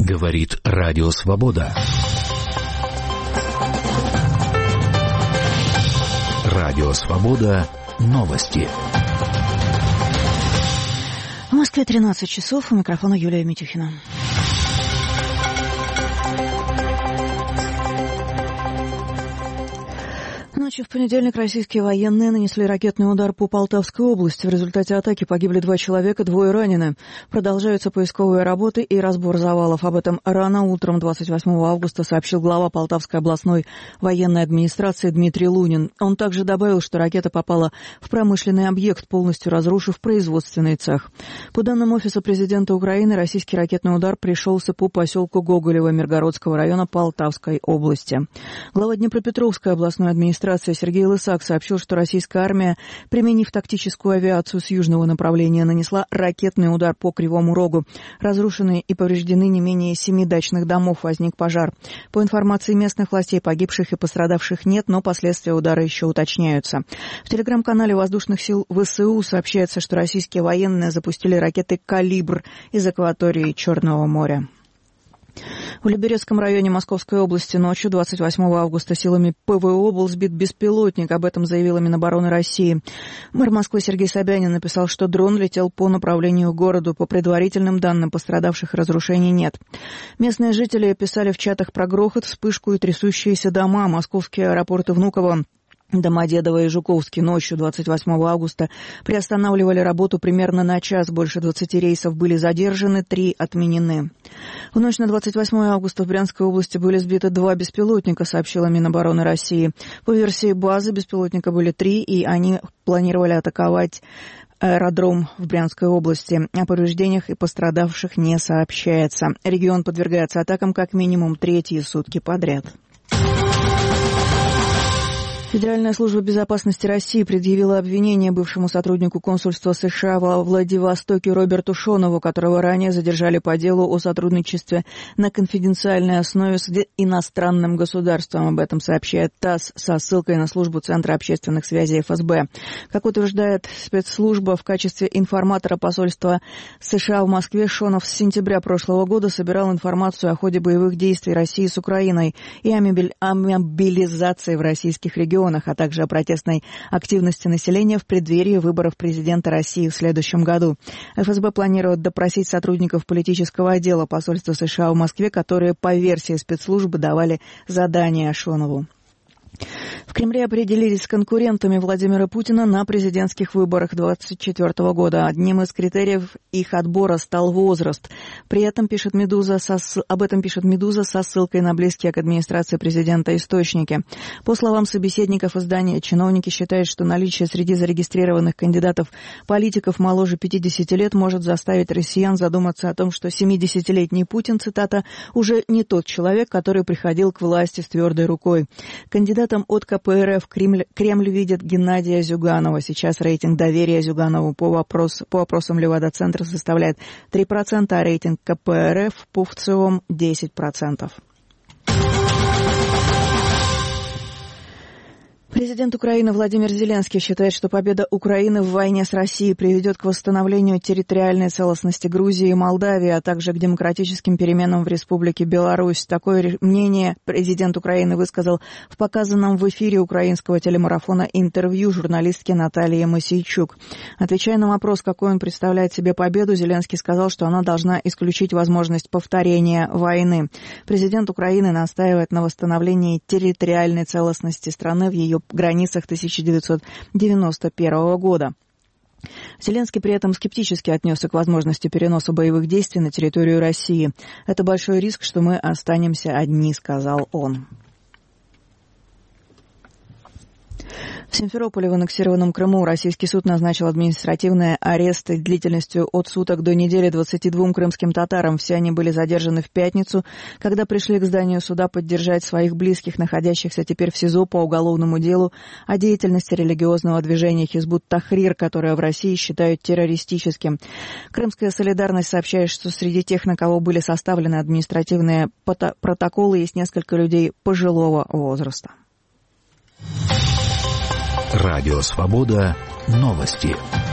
Говорит Радио Свобода. Радио Свобода. Новости. В Москве 13 часов. У микрофона Юлия Митюхина. Ночью в понедельник российские военные нанесли ракетный удар по Полтавской области. В результате атаки погибли 2 человека, 2 ранены. Продолжаются поисковые работы и разбор завалов. Об этом рано утром 28 августа сообщил глава Полтавской областной военной администрации Дмитрий Лунин. Он также добавил, что ракета попала в промышленный объект, полностью разрушив производственный цех. По данным Офиса президента Украины, российский ракетный удар пришелся по поселку Гоголево Миргородского района Полтавской области. Глава Днепропетровской областной администрации Сергей Лысак сообщил, что российская армия, применив тактическую авиацию с южного направления, нанесла ракетный удар по Кривому Рогу. Разрушены и повреждены не менее 7 дачных домов, возник пожар. По информации местных властей, погибших и пострадавших нет, но последствия удара еще уточняются. В телеграм-канале воздушных сил ВСУ сообщается, что российские военные запустили ракеты «Калибр» из акватории Черного моря. В Люберецком районе Московской области ночью 28 августа силами ПВО был сбит беспилотник. Об этом заявила Минобороны России. Мэр Москвы Сергей Собянин написал, что дрон летел по направлению к городу. По предварительным данным, пострадавших и разрушений нет. Местные жители писали в чатах про грохот, вспышку и трясущиеся дома. Московские аэропорты Внуково, Домодедово и Жуковский ночью 28 августа приостанавливали работу примерно на час. Больше 20 рейсов были задержаны, 3 отменены. В ночь на 28 августа в Брянской области были сбиты 2 беспилотника, сообщила Минобороны России. По версии базы беспилотника были 3, и они планировали атаковать аэродром в Брянской области. О повреждениях и пострадавших не сообщается. Регион подвергается атакам как минимум 3-й сутки подряд. Федеральная служба безопасности России предъявила обвинение бывшему сотруднику консульства США во Владивостоке Роберту Шонову, которого ранее задержали по делу о сотрудничестве на конфиденциальной основе с иностранным государством. Об этом сообщает ТАСС со ссылкой на службу Центра общественных связей ФСБ. Как утверждает спецслужба, в качестве информатора посольства США в Москве Шонов с сентября прошлого года собирал информацию о ходе боевых действий России с Украиной и о мобилизации в российских регионах, а также о протестной активности населения в преддверии выборов президента России в следующем году. ФСБ планирует допросить сотрудников политического отдела посольства США в Москве, которые, по версии спецслужбы, давали задания Шонову. В Кремле определились с конкурентами Владимира Путина на президентских выборах 2024 года. Одним из критериев их отбора стал возраст. При этом об этом пишет «Медуза» со ссылкой на близкие к администрации президента источники. По словам собеседников издания, чиновники считают, что наличие среди зарегистрированных кандидатов политиков моложе 50 лет может заставить россиян задуматься о том, что 70-летний Путин, цитата, «уже не тот человек, который приходил к власти с твердой рукой». Кандидатом от КПРФ Кремль видит Геннадия Зюганова. Сейчас рейтинг доверия Зюганову по опросам Левада-центра составляет 3%, а рейтинг КПРФ по ВЦИОМ 10%. Президент Украины Владимир Зеленский считает, что победа Украины в войне с Россией приведет к восстановлению территориальной целостности Грузии и Молдавии, а также к демократическим переменам в Республике Беларусь. Такое мнение президент Украины высказал в показанном в эфире украинского телемарафона интервью журналистке Наталье Мосейчук. Отвечая на вопрос, какой он представляет себе победу, Зеленский сказал, что она должна исключить возможность повторения войны. Президент Украины настаивает на восстановлении территориальной целостности страны в ее границах 1991 года. Зеленский при этом скептически отнесся к возможности переноса боевых действий на территорию России. «Это большой риск, что мы останемся одни», — сказал он. В Симферополе в аннексированном Крыму российский суд назначил административные аресты длительностью от суток до недели 22 крымским татарам. Все они были задержаны в пятницу, когда пришли к зданию суда поддержать своих близких, находящихся теперь в СИЗО по уголовному делу о деятельности религиозного движения «Хизбут-Тахрир», которое в России считают террористическим. Крымская солидарность сообщает, что среди тех, на кого были составлены административные протоколы, есть несколько людей пожилого возраста. Радио Свобода. Новости.